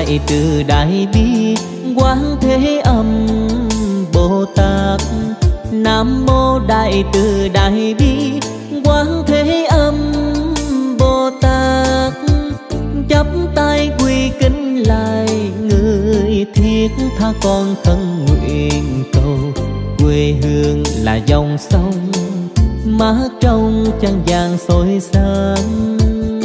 Đại Từ Đại Bi Quán Thế Âm Bồ Tát. Nam mô Đại Từ Đại Bi Quán Thế Âm Bồ Tát. Chắp tay quy kính lại người thiết tha con khấn nguyện cầu. Quê hương là dòng sông mát trong trăng vàng soi sáng.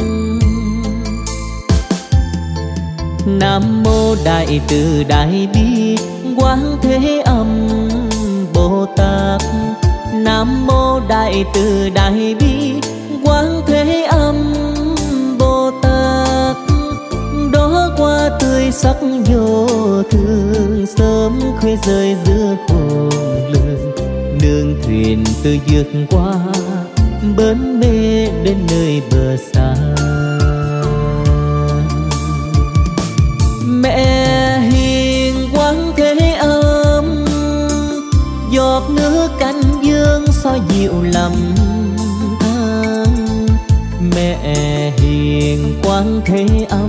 Nam mô Đại Từ Đại Bi Quán Thế Âm Bồ Tát. Nam mô Đại Từ Đại Bi Quán Thế Âm Bồ Tát. Đó qua tươi sắc vô thường, sớm khuya rơi giữa khôn lường. Nương thuyền từ vượt qua bến mê đến nơi bờ xa. Mẹ hiền Quán Thế Âm, giọt nước cánh dương soi dịu lầm than. Mẹ hiền Quán Thế Âm,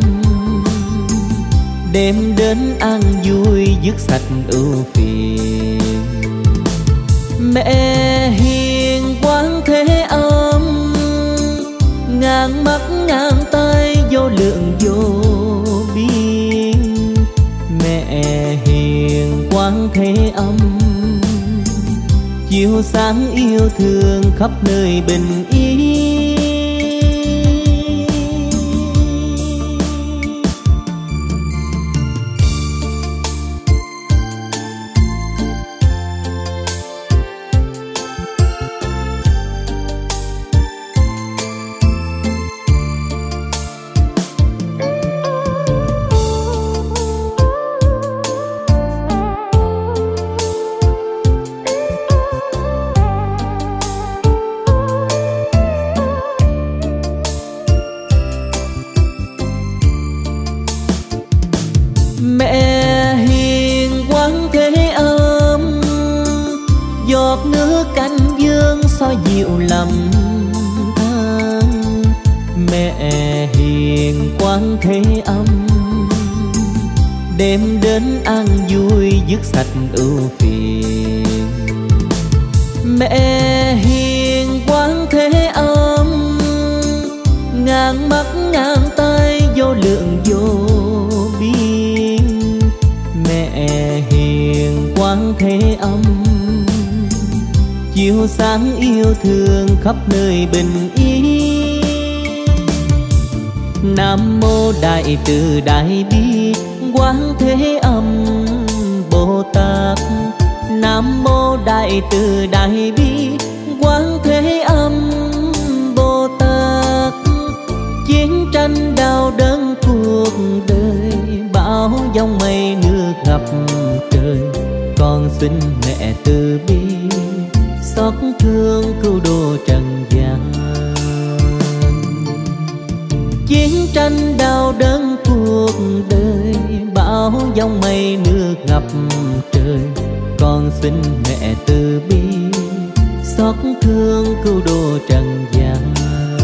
đêm đến an vui dứt sạch ưu phiền. Mẹ hiền Quán Thế Âm, ngàn mắt ngàn tay vô lượng vô biên. Mẹ hiền Quán Thế Âm, chiếu sáng yêu thương khắp nơi bình yên. Mẹ hiền Quán Thế Âm, giọt nước cánh dương soi dịu lầm than. Mẹ hiền Quán Thế Âm, đêm đến an vui dứt sạch ưu phiền. Mẹ hiền Quán Thế Âm, ngàn mắt ngàn tay vô lượng vô biên. Mẹ hiền Quán Thế Âm, chiếu sáng yêu thương khắp nơi bình yên. Nam mô Đại Từ Đại Bi Quán Thế Âm Bồ Tát. Nam mô Đại Từ Đại Bi Quán Thế Âm Bồ Tát. Chiến tranh đau đớn cuộc đời, bão giông mây nước ngập trời. Con xin mẹ từ bi xót thương cứu độ trần gian. Chiến tranh đau đớn cuộc đời, bão giông mây nước ngập trời. Con xin mẹ từ bi xót thương cứu độ trần gian.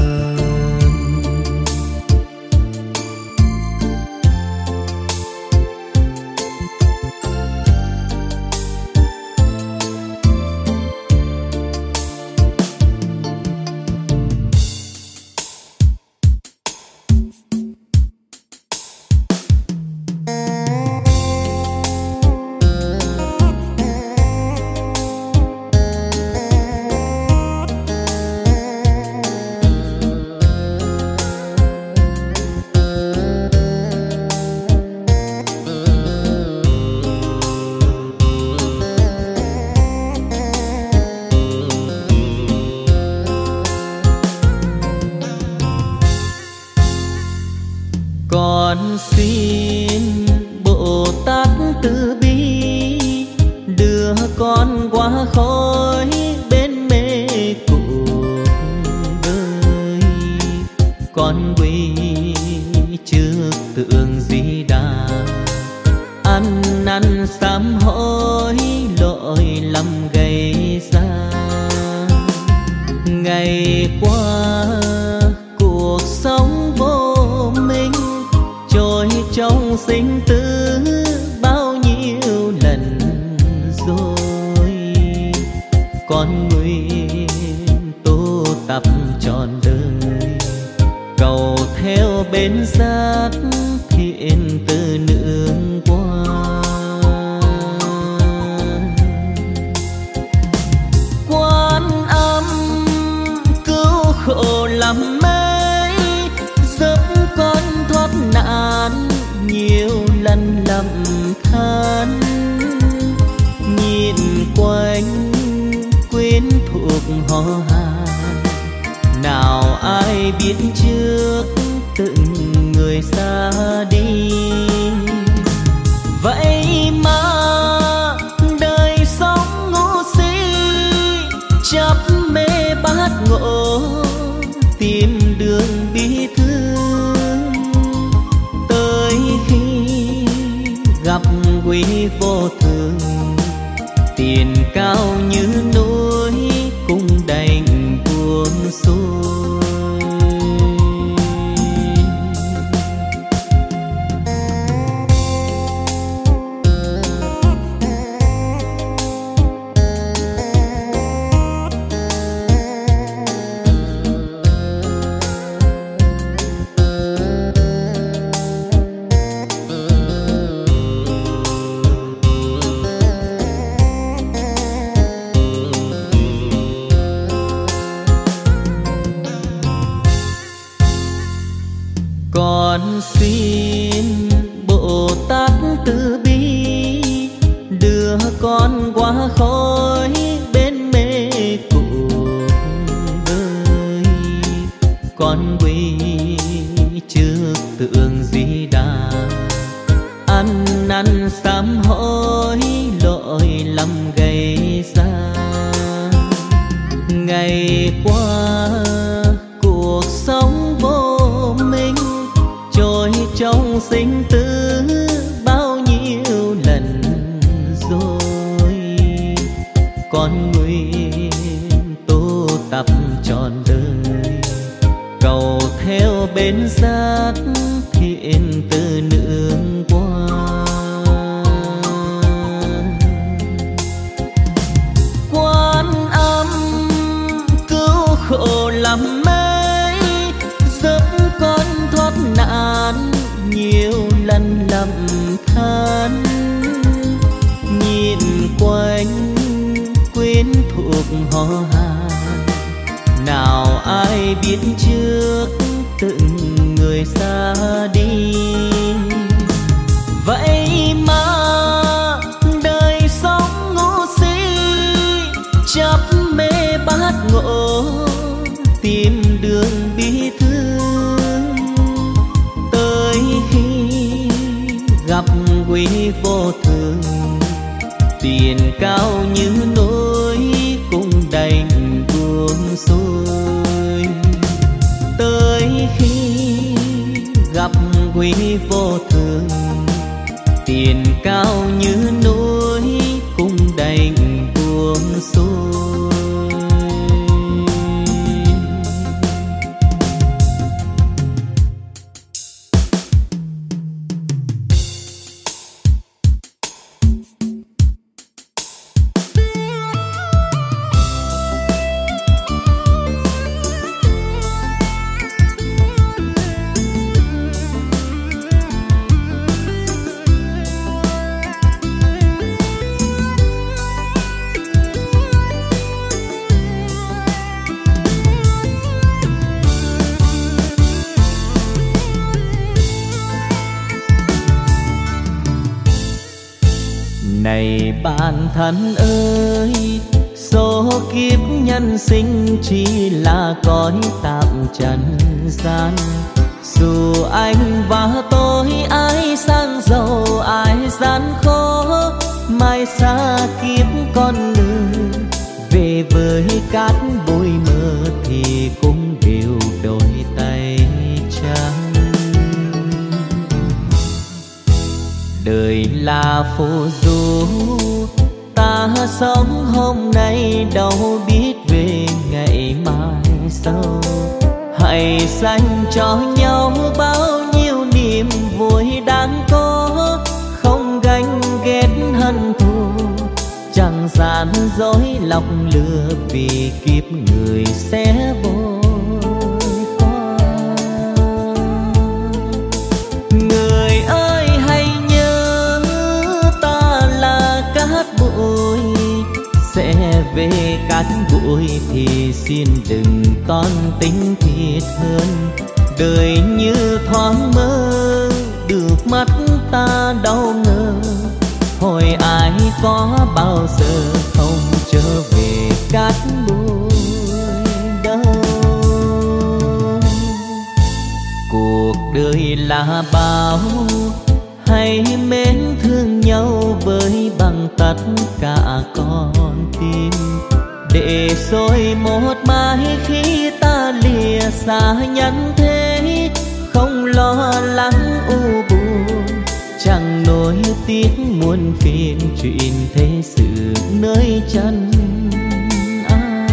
Con xin Bồ Tát từ bi đưa con qua khỏi bên mê cuộc đời. Con quy trước tượng Di Đà, ăn năn sám hối lỗi lầm gây ra. Ngày qua cuộc sống vô minh, trôi trong sinh sinh tử bao nhiêu lần rồi. Con nguyện tu tập trọn đời, cầu theo bên giác thiện từ nương qua. Quan Âm cứu khổ lắm mấy, giúp con thoát nạn nhiều lần lầm than. Nhìn quanh quyến thuộc họ hàng, nào ai biết trước từng người xa đi. Vậy mà đời sống ngu si, chấp mê bát ngộ tìm đường bi thương. Tới khi gặp quý vô thường, tiền cao như núi cũng đành buông xuôi. Con xin Bồ Tát từ bi, đưa con qua khỏi bên mê cuộc đời. Con quy trước tượng Di Đà, ăn năn sám hối lỗi lầm gây ra. Ngày qua cuộc sống vô minh, trôi trong sinh tử bao nhiêu lần rồi. Con nguyện tu tập trọn đời, cầu theo bên giác thiện từ nương qua. Quan Âm cứu khổ lắm mấy, giúp con thoát nạn nhiều lần lầm than. Nhìn quanh quyến thuộc họ hàng, nào ai biết trước từng người xa đi. Vậy mà đời sống ngu si, chấp mê bát ngộ tìm đường bi thương. Tới khi gặp quý vô thường, tiền cao như núi cũng đành buông xuôi. Tới khi gặp quý vô thường, tiền cao như núi cũng đành buông xuôi. Này bạn thân ơi, số kiếp nhân sinh chỉ là cõi tạm trần gian. Dù anh và tôi ai sang giàu ai gian khó, mai xa kiếp con người về với cát bụi mơ thì cũng đều đôi tay trắng. Đời là phù du, ta sống hôm nay đâu biết về ngày mai sau. Hãy dành cho nhau bao nhiêu niềm vui đáng có, dối lọc lừa vì kiếp người sẽ vội qua. Người ơi hãy nhớ ta là cát bụi, sẽ về cát bụi thì xin đừng toan tính thiệt hơn. Đời như thoáng mơ, được mắt ta đau ngờ, hỏi ai có bao giờ không trở về cát bụi đâu. Cuộc đời là bao, hãy mến thương nhau với bằng tất cả con tim, để rồi một mai khi ta lìa xa nhân thế, không lo lắng u buồn, chẳng nỗi tiếc muôn phiền chuyện thế sự nơi chân ai.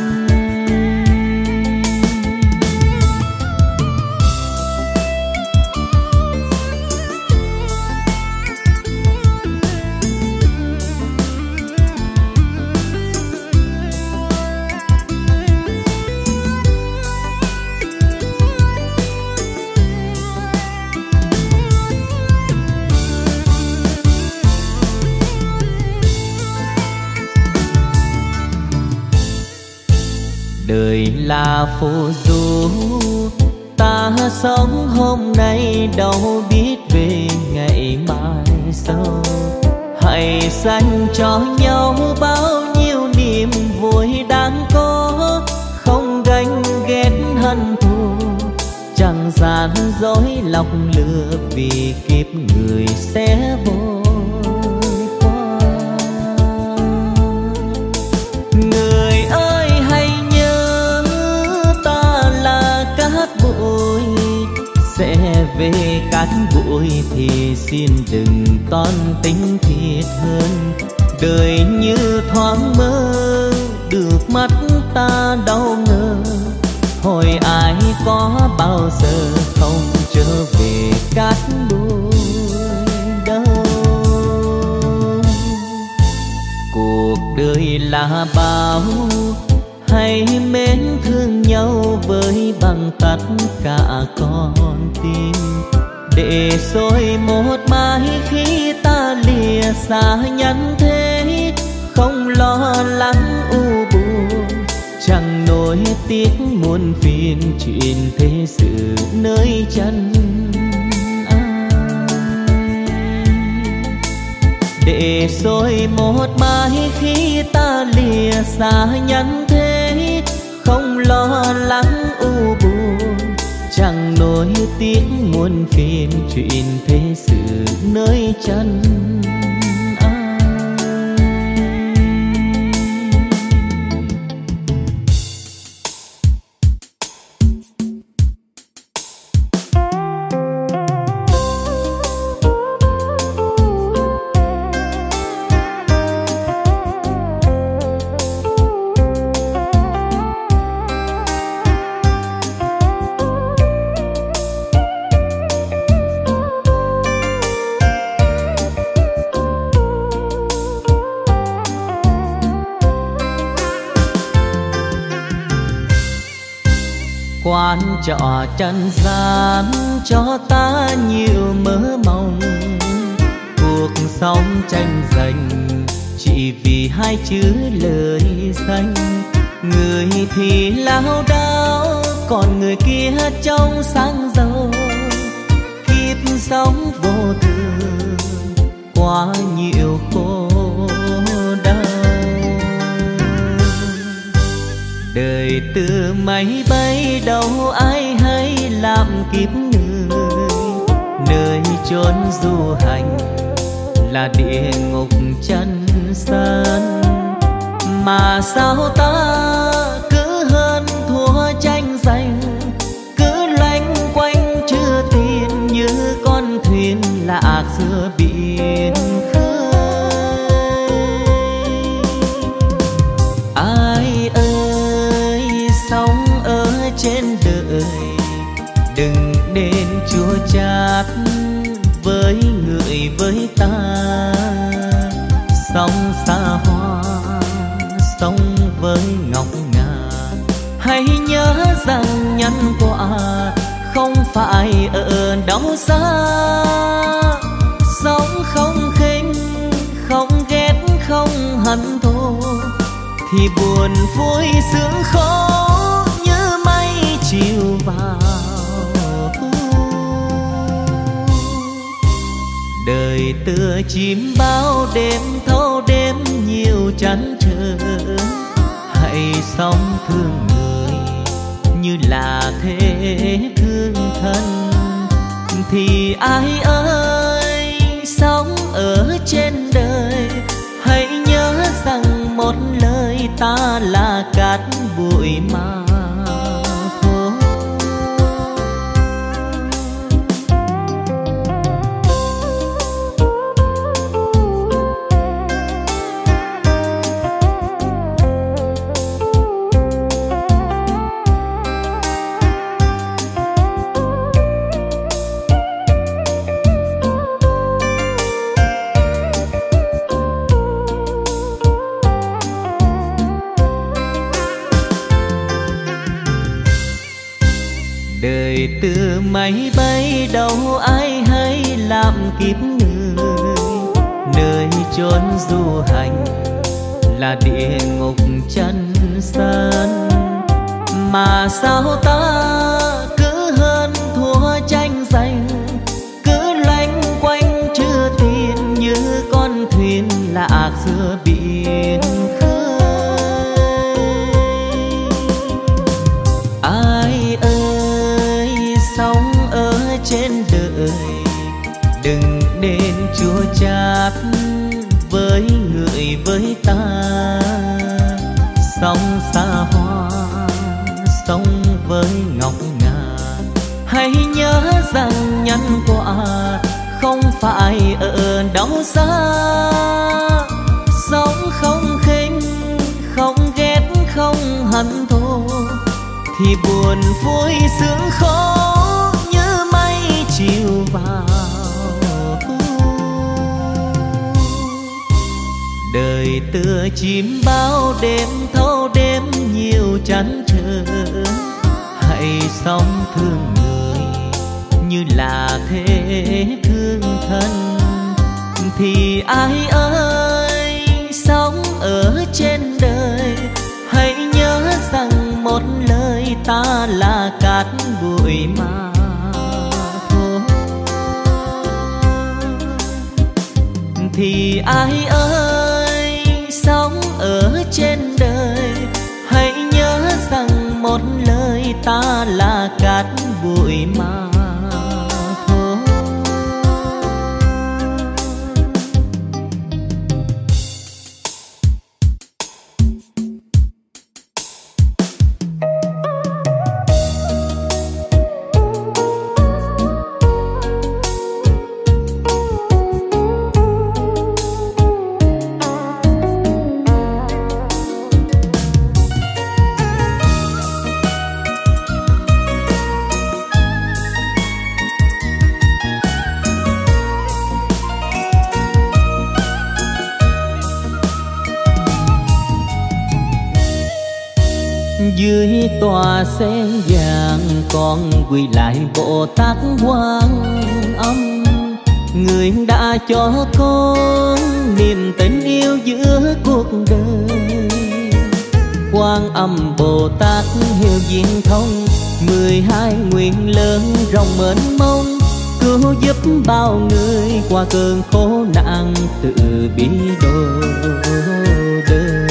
Đời là phù du, ta sống hôm nay đâu biết về ngày mai sau. Hãy dành cho nhau bao nhiêu niềm vui đáng có, không ganh ghét hận thù, chẳng gian dối lọc lừa vì kiếp người sẽ vội qua. Người ơi hãy nhớ ta là cát bụi, sẽ về cát bụi thì xin đừng toan tính thiệt hơn. Đời như thoáng mơ, được mắt ta đau ngờ, hỏi ai có bao giờ không trở về cát bụi đâu. Cuộc đời là bao, hãy mến thương nhau với bằng tất cả con tim, để rồi một mai khi ta lìa xa nhân thế, không lo lắng u buồn, chẳng nỗi tiếc muôn phiền chuyện thế sự nơi chân ai. Để rồi một mai khi ta lìa xa nhân thế, không lo lắng u buồn, chẳng nỗi tiếc muôn phiền chuyện thế sự nơi chân ai. Quán trọ trần gian cho ta nhiều mơ mộng, cuộc sống tranh giành chỉ vì hai chữ lời danh. Người thì lao đao, còn người kia trong sáng giàu. Kiếp sống vô thường, quá nhiều khổ đau. Đời từ máy bay đâu ai hay làm kiếp người, nơi chốn du hành là địa ngục chân gian. Mà sao ta cứ hơn thua tranh giành, cứ loanh quanh chưa tin như con thuyền lạc giữa biển khơi. Ai ơi sống ở trên đời, đừng nên chua chát với người với ta. Sống xa hoa xa. Sống không khinh, không ghét, không hận thù, thì buồn vui sướng khó như mây chiều vào. Đời tựa chim bao đêm thâu đêm nhiều chăn trở. Hãy sống thương người như là thế thương thân, thì ai ơi sống ở trên đời hãy nhớ rằng một lời ta là cát bụi mà thôi. Đời từ máy bay đâu ai hay làm kiếp người, nơi chốn du hành là địa ngục chân gian. Mà sao ta cứ hơn thua tranh giành, cứ loanh quanh chưa tin như con thuyền lạc giữa biển khơi. Ai ơi sống ở trên đời đừng nên chua chát với người với ta. Sống xa hoa sống với ngọc ngà, hãy nhớ rằng nhân quả không phải ở đâu xa. Sống không khinh, không ghét, không hận thù, thì buồn vui sướng khó như mây chiều vào. Đời tựa chim bao đêm thâu đêm nhiều chăn trở. Hãy sống thương người như là thế thương thân, thì ai ơi sống ở trên đời hãy nhớ rằng một lời ta là cát bụi mà thôi. Thì ai ơi sống ở trên đời hãy nhớ rằng một lời ta là cát bụi mà thôi. Dưới tòa sen vàng con quỳ lại Bồ Tát Quan Âm, người đã cho con niềm tình yêu giữa cuộc đời. Quan Âm Bồ Tát hiểu viên thông 12 nguyện lớn rộng mênh mông, cứu giúp bao người qua cơn khổ nạn tự bi đổ đời.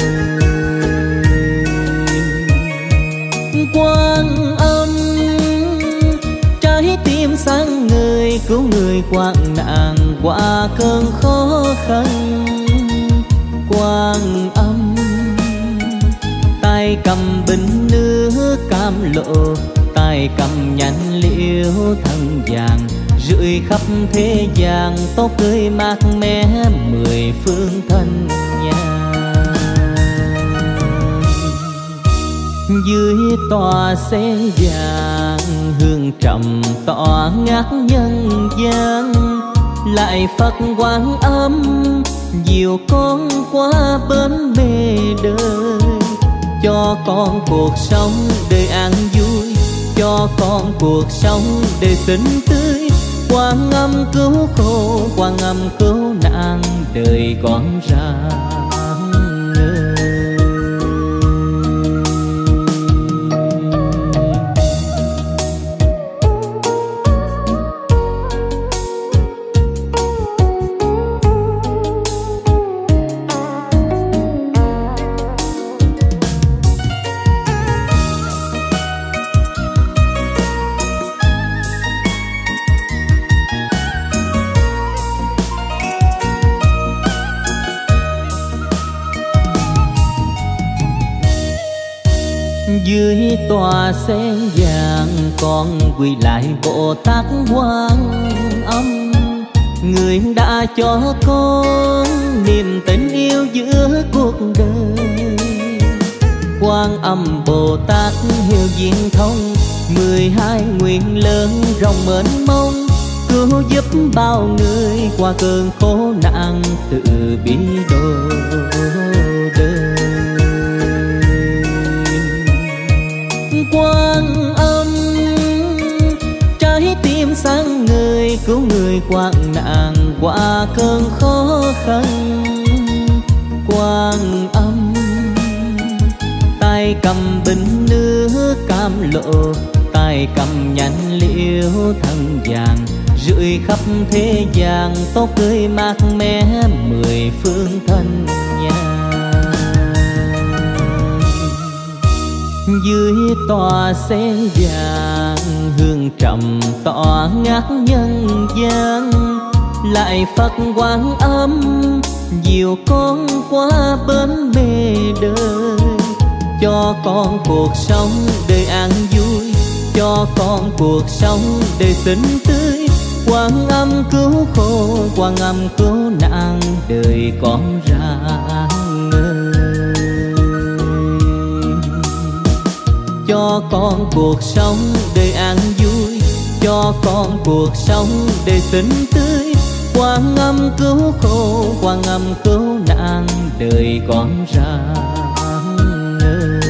Quan Âm trái tim sáng người cứu người hoạn nạn qua cơn khó khăn. Quan Âm tay cầm bình nước cam lộ, tay cầm nhánh liễu thân vàng, rưỡi khắp thế gian tốt tươi mát mẻ 10 phương thân nhà. Dưới tòa sen vàng hương trầm tỏa ngát nhân gian, lại Phật Quan Âm dìu con qua bến bề đời. Cho con cuộc sống đời an vui, cho con cuộc sống đời xinh tươi, Quan Âm cứu khổ, Quan Âm cứu nạn, đời con ráng ngời. Dưới tòa sen vàng con quỳ lại Bồ Tát Quan Âm, người đã cho con niềm tình yêu giữa cuộc đời. Quan Âm Bồ Tát hiểu viên thông, 12 nguyện lớn rộng mênh mông, cứu giúp bao người qua cơn khổ nạn, tự bi độ đời. Quan Âm trái tim sáng người, cứu người hoạn nạn qua cơn khó khăn. Quan Âm tay cầm bình nước cam lộ, tay cầm nhánh liễu thân vàng, rưỡi khắp thế gian tốt tươi mát mẻ 10 phương thân nhà. Dưới tòa sen vàng hương trầm tỏa ngát nhân gian, lại Phật Quan Âm dìu con qua bến bề đời. Cho con cuộc sống đời an vui, cho con cuộc sống đời xinh tươi. Quan Âm cứu khổ, Quan Âm cứu nạn, đời con rạng ngời. Cho con cuộc sống đời an vui, cho con cuộc sống đời xinh tươi. Quan Âm cứu khổ, Quan Âm cứu nạn, đời con rạng ngời.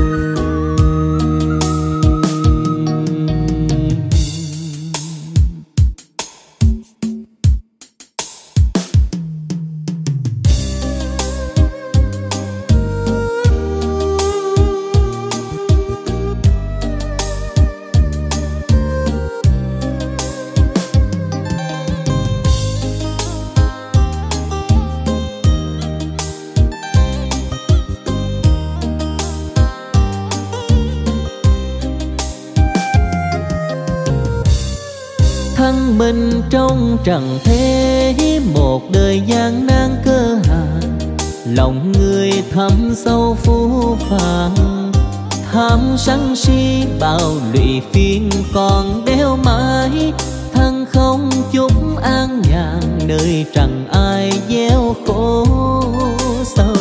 Thân mình trong trần thế, một đời gian nan cơ hạn, lòng người thâm sâu phũ phàng. Tham sân si bao lụy phiền còn đeo mãi, thân không chút an nhàn, nơi trần ai gieo khổ sầu.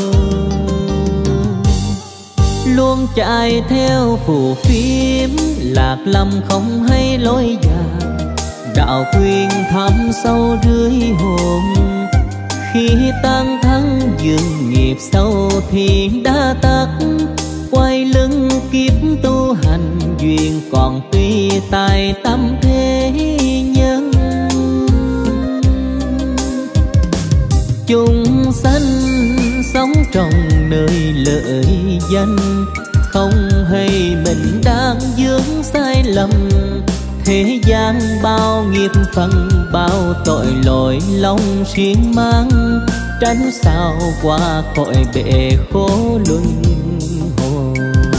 Luôn chạy theo phù phiếm, lạc lâm không hay lối dài, đạo khuyên thẳm sâu rưới hồn. Khi tan thân dường nghiệp sâu thì đã tắt, quay lưng kiếp tu hành duyên còn tuy tài tâm thế nhân. Chúng sanh sống trong nơi lợi danh, không hay mình đang vướng sai lầm. Thế gian bao nghiệp phần, bao tội lỗi lòng riêng mang, tránh sao qua cõi bể khổ luân hồi.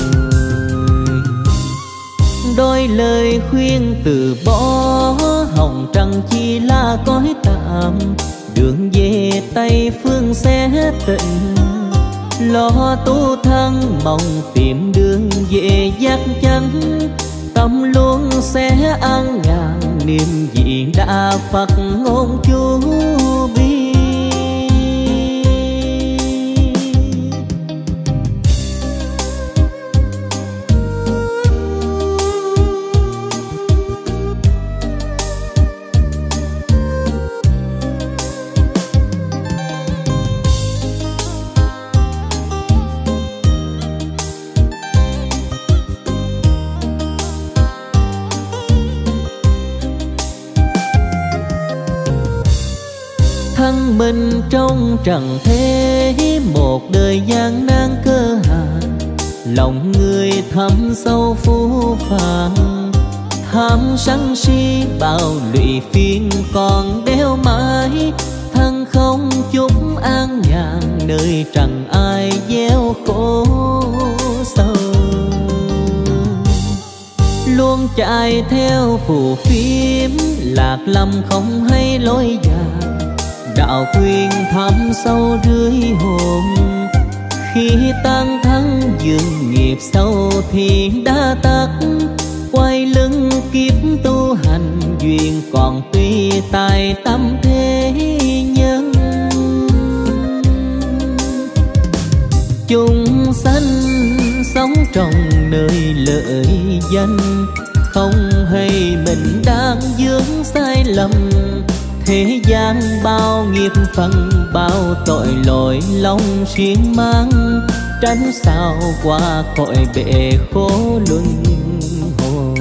Đôi lời khuyên từ bỏ, hồng trần chỉ là cõi tạm, đường về Tây phương sẽ tịnh. Lo tu thân mong tìm đường về giác chánh, tâm luôn sẽ an nhàn, niềm vị đã Phật ngôn chú bi. mình trong trần thế, một đời gian nan cơ hạn, lòng người thẳm sâu phũ phàng. Tham sân si bao lụy phiền còn đeo mãi, thân không chút an nhàn nơi trần ai gieo khổ sầu. Luôn chạy theo phù phiếm, lạc lâm không hay lối già, đạo quyền thẳm sâu rưới hồn. Khi tan thắng dường nghiệp sâu thì đã tắt, quay lưng kiếp tu hành duyên còn tuy tại tâm thế nhân. Chúng sanh sống trong nơi lợi danh, không hay mình đang vướng sai lầm. Thế gian bao nghiệp phần, bao tội lỗi lòng xiên mang, tránh sao qua khỏi bể khổ luân hồi.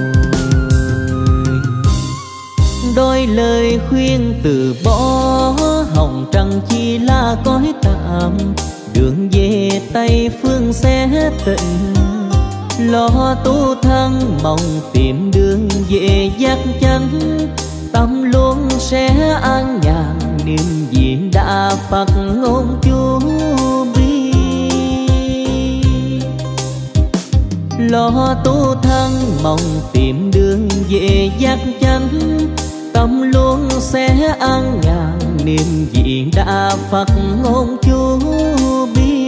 Đôi lời khuyên từ bỏ, hồng trần chỉ là cõi tạm, đường về Tây phương sẽ tịnh. Lo tu thân mong tìm đường về giác chánh, tâm luôn sẽ an nhàn niềm diện đã Phật ngôn chú bi. Lo tu thân mong tìm đường về giác chánh, tâm luôn sẽ an nhàn niềm diện đã Phật ngôn chú bi.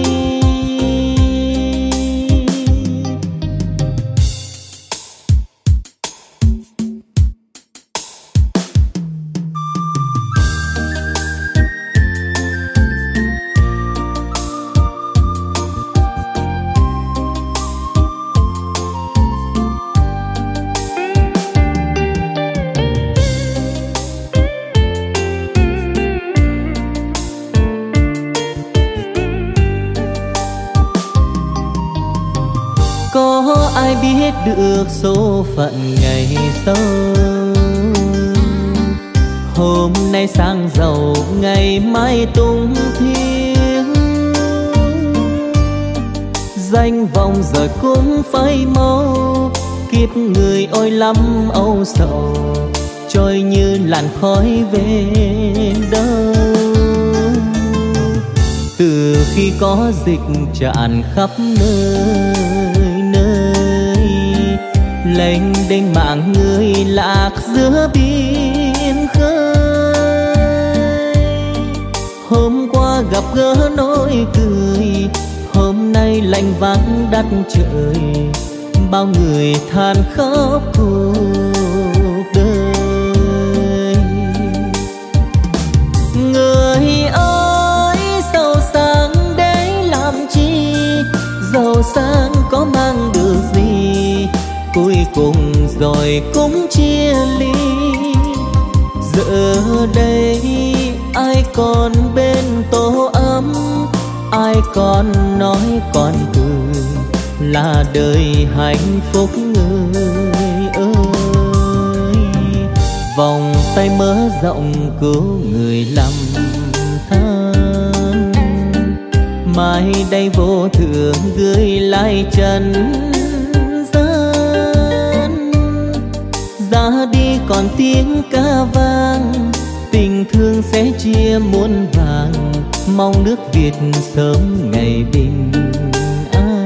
Có ai biết được số phận ngày sau, hôm nay sang giàu ngày mai tung thiên. Danh vọng rồi cũng phải mau, kiếp người ôi lắm âu sầu, trôi như làn khói về đâu. Từ khi có dịch tràn khắp nơi, lênh đênh mạng người lạc giữa biển khơi. Hôm qua gặp gỡ nỗi cười, hôm nay lạnh vắng đất trời, bao người than khóc cuộc đời. Người ơi giàu sang để làm chi, giàu sang có mang được gì, cuối cùng rồi cũng chia ly. Giờ đây ai còn bên tổ ấm, ai còn nói còn cười, là đời hạnh phúc người ơi. Vòng tay mở rộng cứu người lầm than, mai đây vô thượng gửi lại trần ra đi còn tiếng ca vang. Tình thương sẽ chia muôn vàng, mong nước Việt sớm ngày bình an.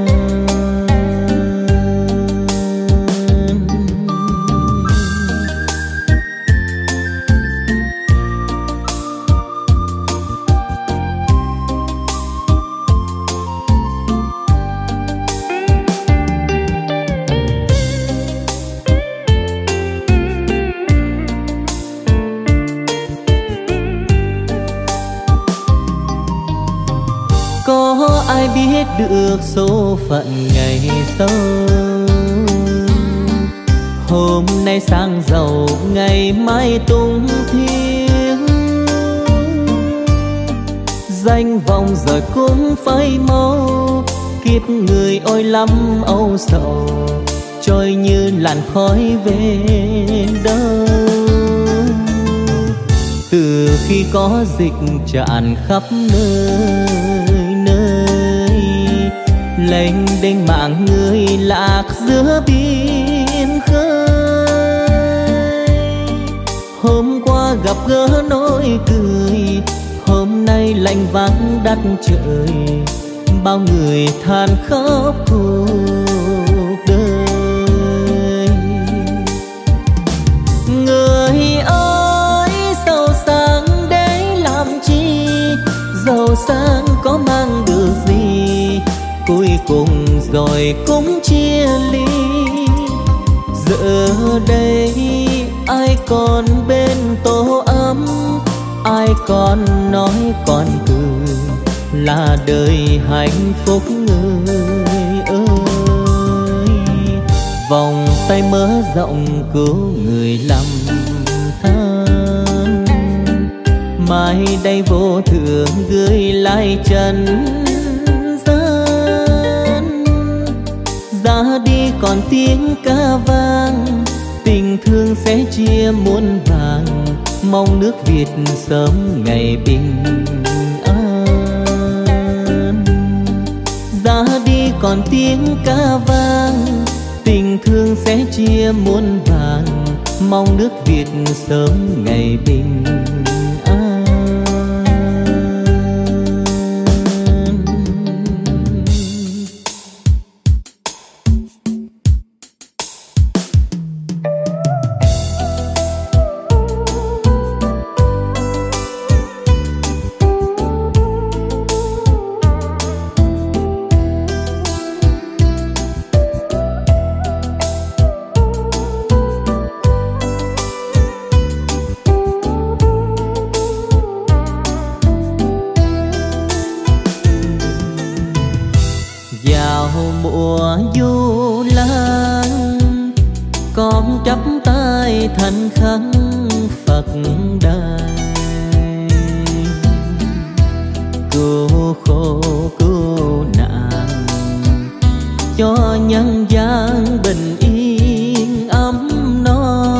Có ai biết được số phận ngày sau, hôm nay sang giàu ngày mai tung thiên. Danh vọng rồi cũng phải mau, kiếp người ôi lắm âu sầu, trôi như làn khói về đâu. Từ khi có dịch tràn khắp nơi nơi, lênh đênh mạng người lạc giữa biển khơi. Hôm qua gặp gỡ nói cười, hôm nay lạnh vắng đất trời, bao người than khóc cuộc đời. Người ơi giàu sang để làm chi, giàu sang có mang được gì, cuối cùng rồi cũng chia ly. Giờ đây ai còn bên tổ ấm, ai còn nói còn cười, là đời hạnh phúc người ơi. Vòng tay mở rộng cứu người lầm than, mai đây vô thường gửi lại trần gian. Ra đi còn tiếng ca vang, tình thương sẽ chia muôn vàng, mong nước Việt sớm ngày bình an. Ra đi còn tiếng ca vang, tình thương sẽ chia muôn vàng, mong nước Việt sớm ngày bình an. Chắp tay thành khấn Phật đài, cứu khổ cứu nạn cho nhân gian bình yên ấm no.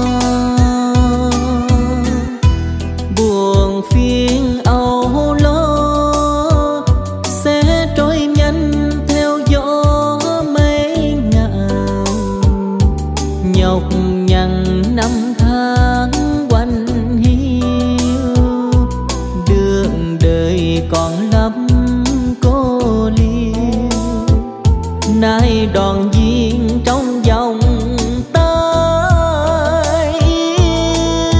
Buồn phiền âu lo sẽ trôi nhanh theo gió mấy ngàn, nhọc năm tháng quanh hiu, đường đời còn lắm cô liêu. Nay đoàn viên trong vòng tay yêu,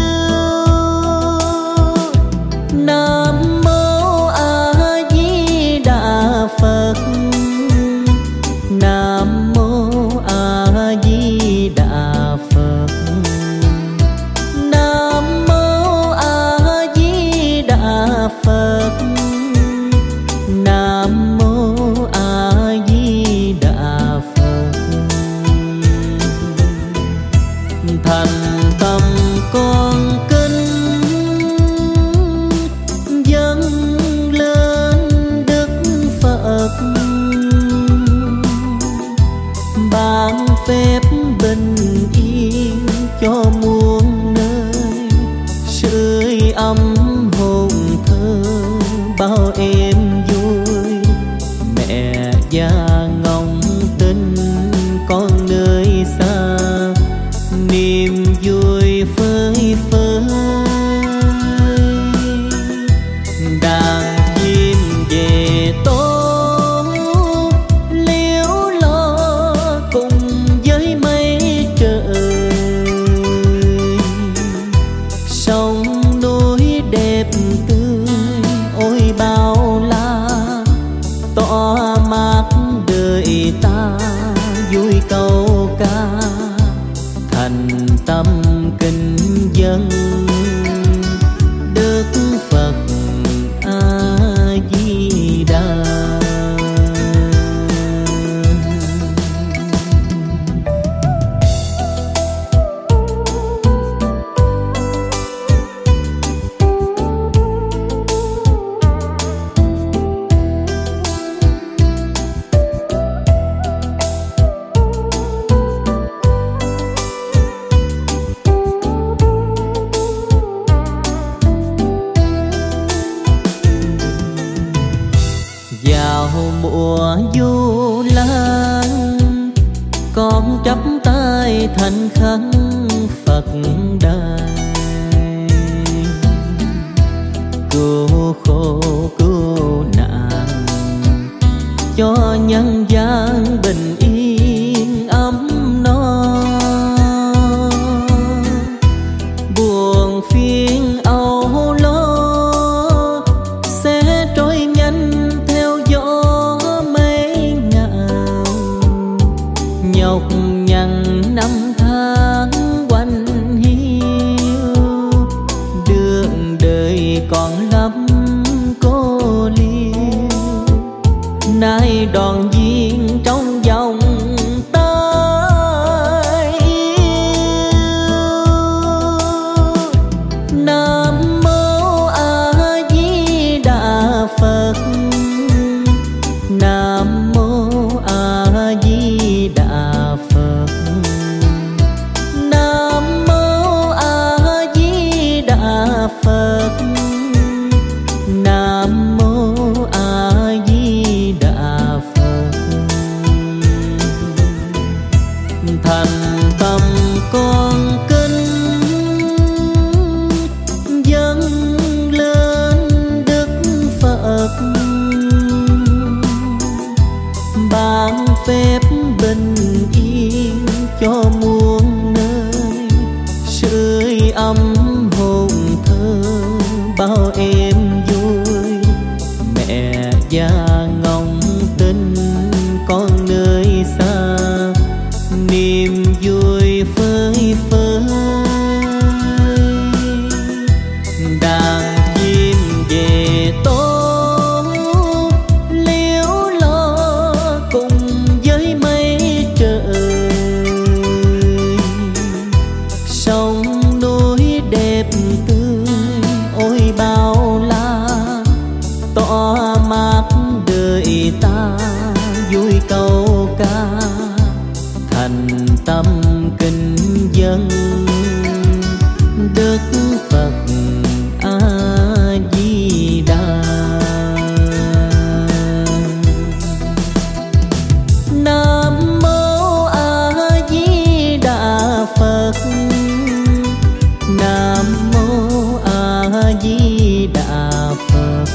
Nam mô A Di Đà Phật, Nam mô A Di Đà Phật, Phật, Nam mô A Di Đà Phật. Thành tâm con kính dâng lên Đức Phật, ban phép bình yên cho muôn nơi, sưởi ấm hồn thơ bao em vui. Mẹ già ngóng tin con nơi xa, niềm vui phơi phới. Đàn chim về tố liếu lo cùng với mây trời, sông núi đẹp tươi ôi bao la, tỏa mát đời ta vui câu ca. Thành tâm kinh dân Đức Phật A Di Đà. Vào mùa du lan, con chắp tay thành khấn Phật đài, cứu khổ cứu nạn cho nhân gian bình yên ấm no. Buồn phiền âu lo sẽ trôi nhanh theo gió mấy ngàn, nhọc nhằn năm tháng quanh hiu, đường đời còn lắm cô liêu. Nay đoàn viên trong vòng tay yêu. Nam mô A Di Đà Phật, Nam mô A Di Đà Phật, Nam mô A Di Đà Phật, Nam mô A Di Đà Phật. Thành tâm con kính dâng lên Đức Phật, ban phép bình yên cho muôn nơi, sưởi ấm hồn thơ bao em vui. Mẹ già ngóng tin con nơi xa, niềm vui phơi phới. Đàn chim về tố liếu lo cùng với mây trời, sông núi đẹp tươi ôi bao la, tỏa mát đời ta vui câu ca. Thành tâm kinh dân Đức Phật A Di Đà. Nam mô A Di Đà Phật, Nam mô A Di Đà Phật,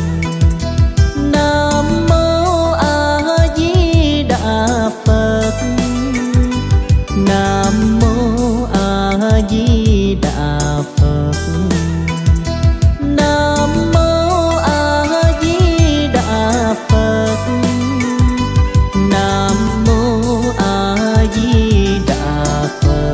Nam mô A Di Đà Phật, Nam mô A Di Đà Phật, Nam mô A Di Đà Phật, Nam mô A Di Đà Phật.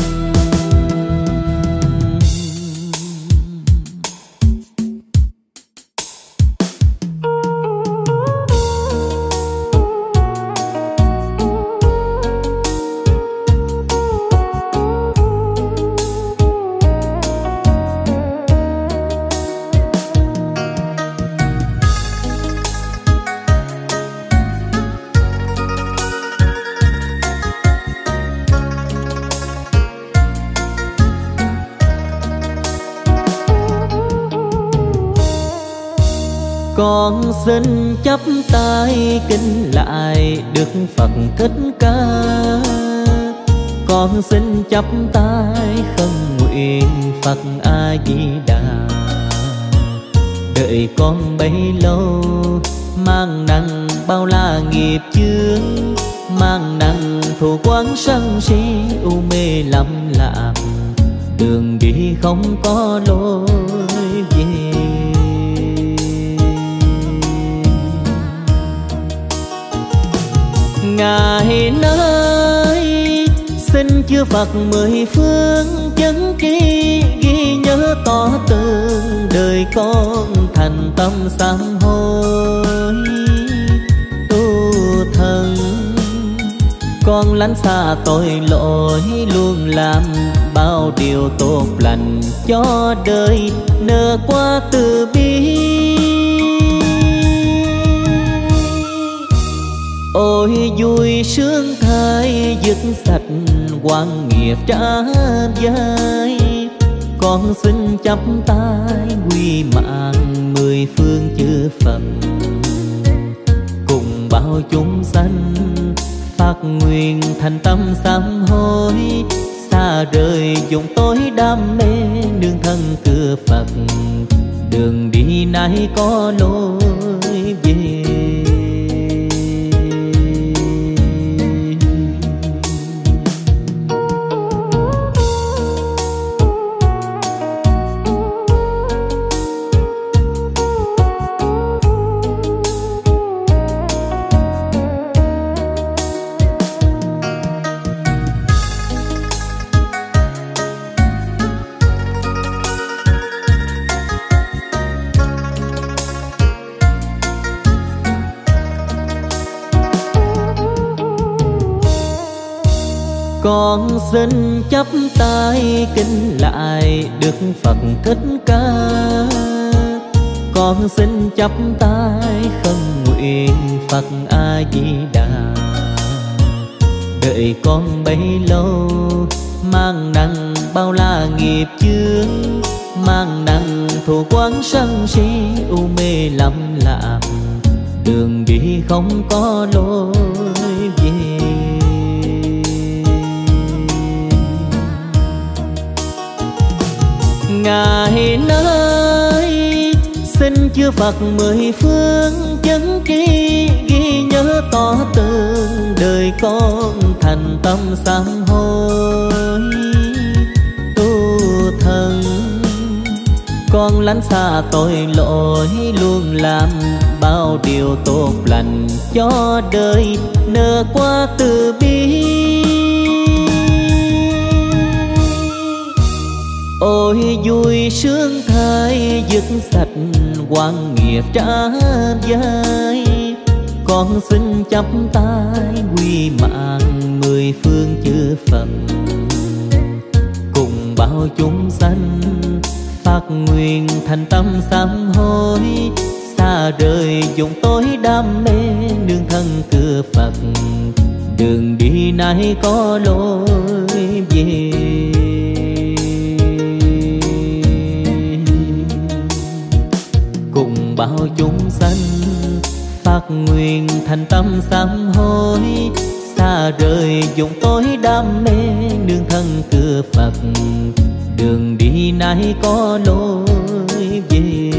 Con xin chắp tay kính lại Đức Phật Thích Ca. Con xin chắp tay khấn nguyện Phật A Di Đà. Đợi con bấy lâu mang nặng bao la nghiệp chướng, mang nặng thù quán sân si u mê lầm lạc, đường đi không có lối về. Ngày nay xin chư Phật mười phương chứng tri, ghi nhớ tỏ tường đời con thành tâm sám hối tu thân. Con lánh xa tội lỗi, luôn làm bao điều tốt lành cho đời nở qua từ bi. Ôi vui sướng thay dứt sạch oan nghiệp trả vai. Con xin chắp tay quy mạng mười phương chư Phật, xanh, phát nguyện thành tâm sám hối, xa rời vùng tối đam mê, nương thân cửa Phật, đường đi nay có lối về. Con xin chắp tay kính lại Đức Phật Thích Ca. Con xin chắp tay khấn nguyện Phật A Di Đà. Đợi con bấy lâu mang nặng bao la nghiệp chướng, mang nặng thù quán sân si u mê lầm lạc, đường đi không có lối về. Ngài nơi xin chư Phật mười phương chứng tri, ghi nhớ tỏ tường đời con thành tâm sám hối tu thân. Con lánh xa tội lỗi, luôn làm bao điều tốt lành cho đời, nở qua từ bi. Ôi vui sướng thay dứt sạch oan nghiệp trả vai. Con xin chắp tay quy mạng mười phương chư Phật, cùng bao chúng sanh phát nguyện thành tâm sám hối, xa rời vùng tối đam mê, nương thân cửa Phật, đường đi nay có lối về. Cùng bao chúng sanh phát nguyện thành tâm sám hối, xa rời vùng tối đam mê, nương thân cửa Phật, đường đi nay có lối về.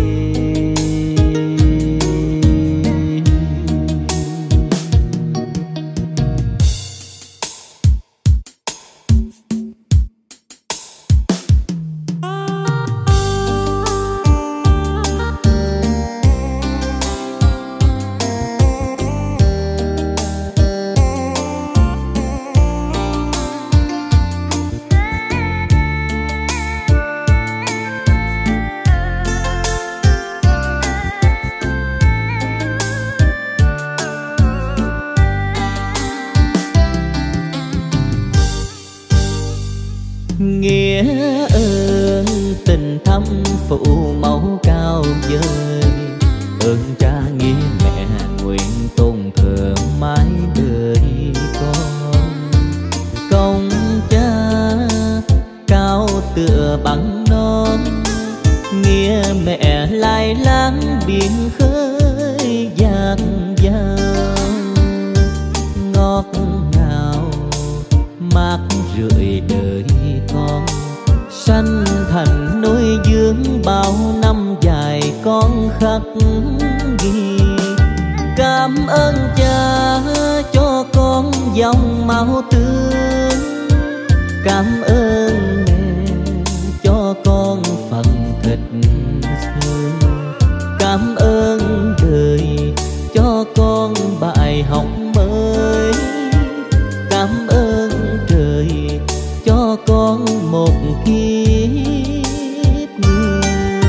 Nghĩa ơn tình thâm phụ mẫu cao vời, ơn cha nghĩa mẹ nguyện tôn thờ mãi đời con. Công cha cao tựa bằng non, nghĩa mẹ lai láng biển khơi dạt dào. Ngọt ngào mát rượi đời con, sanh thành nuôi dưỡng bao năm dài con khắc ghi. Cảm ơn cha cho con dòng máu tương, cảm ơn mẹ cho con phần thịt xương, cảm ơn đời cho con bài học mới, cảm ơn trời cho con một kiếp người.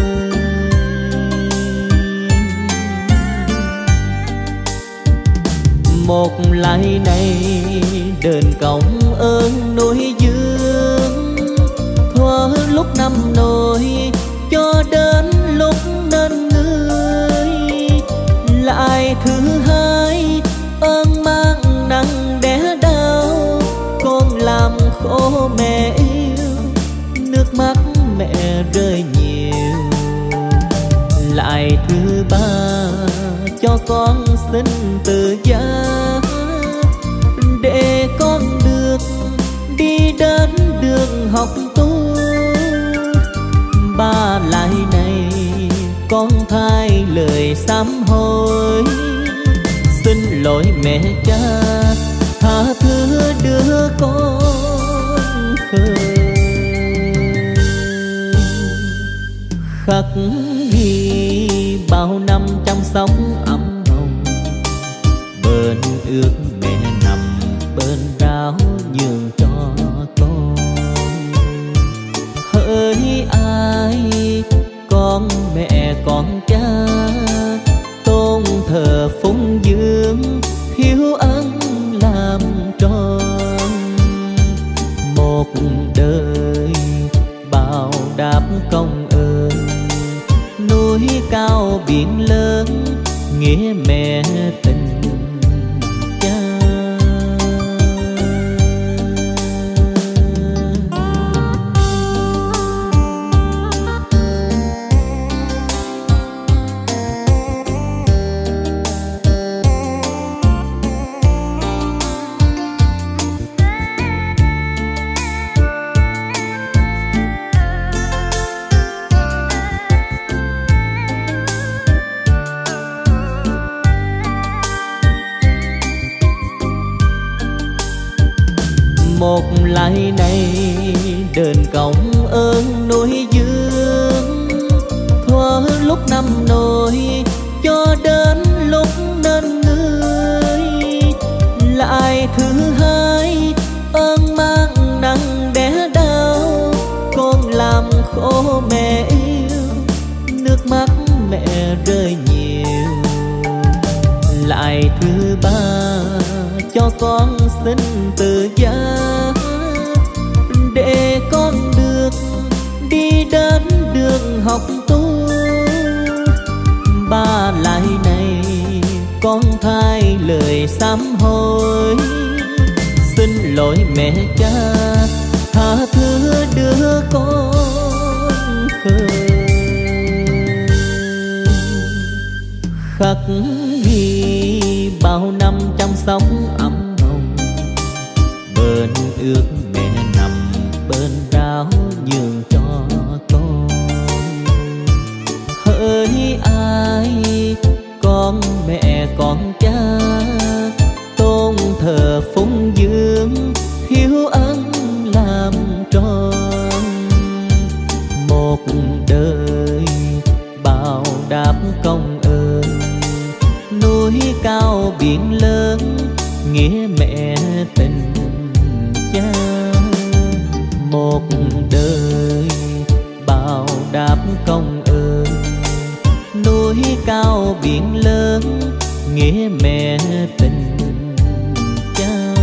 Một lại này đền công ơn nuôi dưỡng, thuở lúc năm nồi cho đến lúc nên người. Lại thứ hai ơn mang nặng đẻ đau, con làm khổ mẹ yêu, nước mắt mẹ rơi nhiều. Lại thứ ba cho con xin từ gia, sám hối. Xin lỗi mẹ cha, tha thứ đứa con khờ. Khắc ghi bao năm chăm sóc ấm hồng, bên ước mẹ nằm bên ráo nhường cho con. Hỡi ai con mẹ con cha, tôn thờ phụng dưỡng hiếu ân làm tròn. Một đời bao đáp công ơn, núi cao biển lớn nghĩa mẹ tình cha. Một lại này đền công ơn nuôi dưỡng, thuở lúc năm nồi cho đến lúc nên người. Lại thứ hai ơn mang nặng đẻ đau, con làm khổ mẹ yêu, nước mắt mẹ rơi nhiều. Lại thứ ba cho con xin tự giá, để con được đi đến đường học tu. Ba lại này con thay lời sám hối. Xin lỗi mẹ cha, tha thứ đứa con khờ. Khắc ghi bao năm chăm sóc ấm hồng, bên ước mẹ nằm bên ráo nhường cho con. Hỡi ai con mẹ con cha, tôn thờ phụng dưỡng hiếu ân làm tròn. Một đời bao đáp công ơn, núi cao biển lớn nghĩa mẹ tình cha. Một đời bao đáp công ơn, núi cao biển lớn nghĩa mẹ tình cha.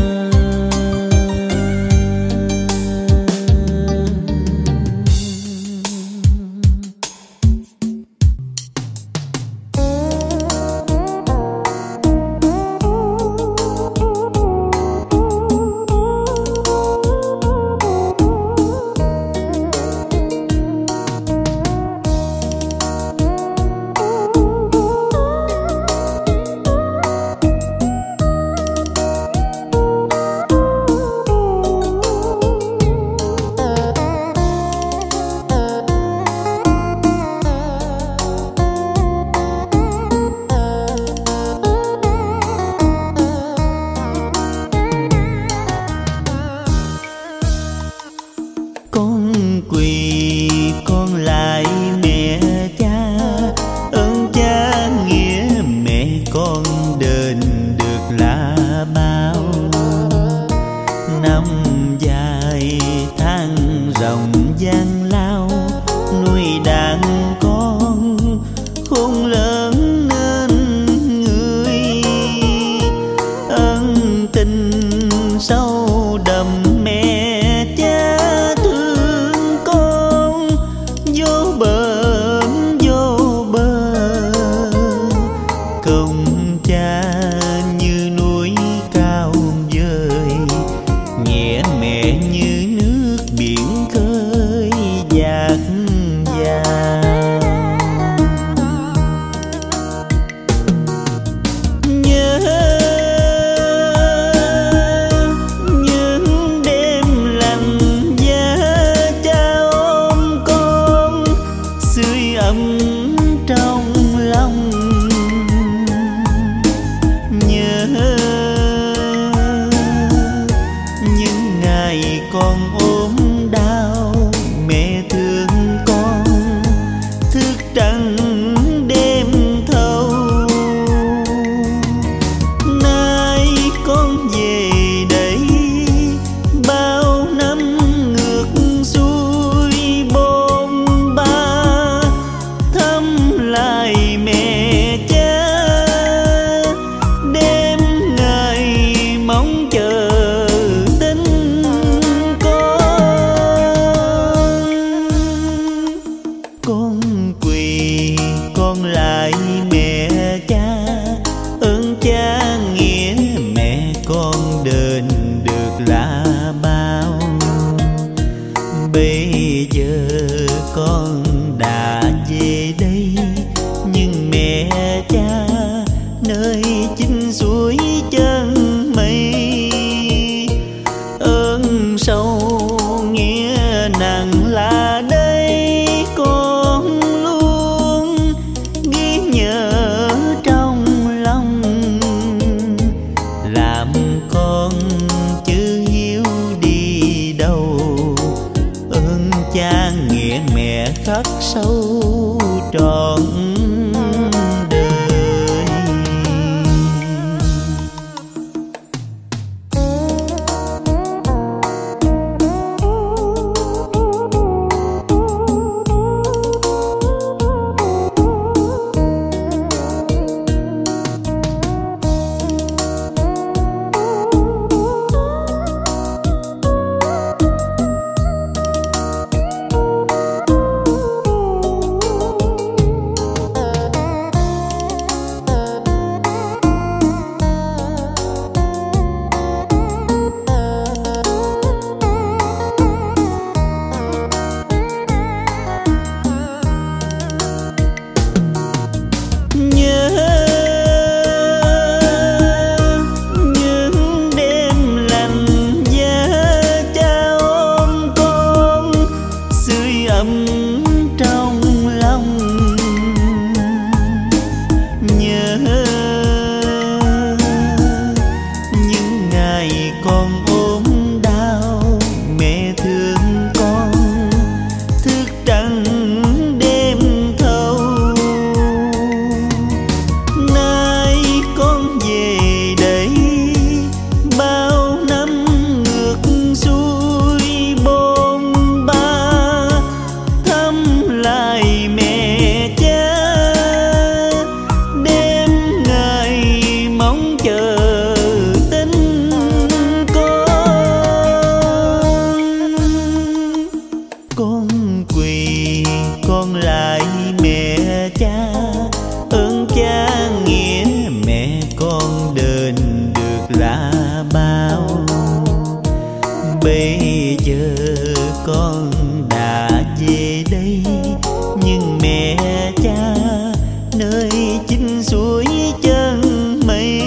chinh suối chân mây.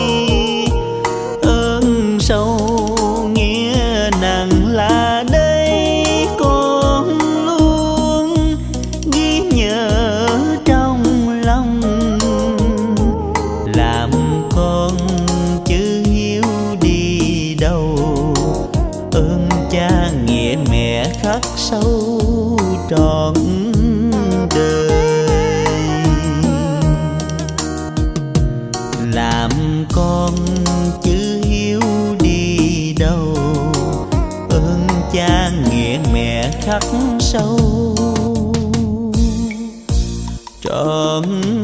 Ơn sâu nghĩa nặng là đây con luôn ghi nhớ trong lòng. Làm con chứ hiếu đi đâu, ơn cha nghĩa mẹ khắc sâu trọn đời. Làm con chứ hiếu đi đâu, ơn cha nghĩa mẹ khắc sâu trọn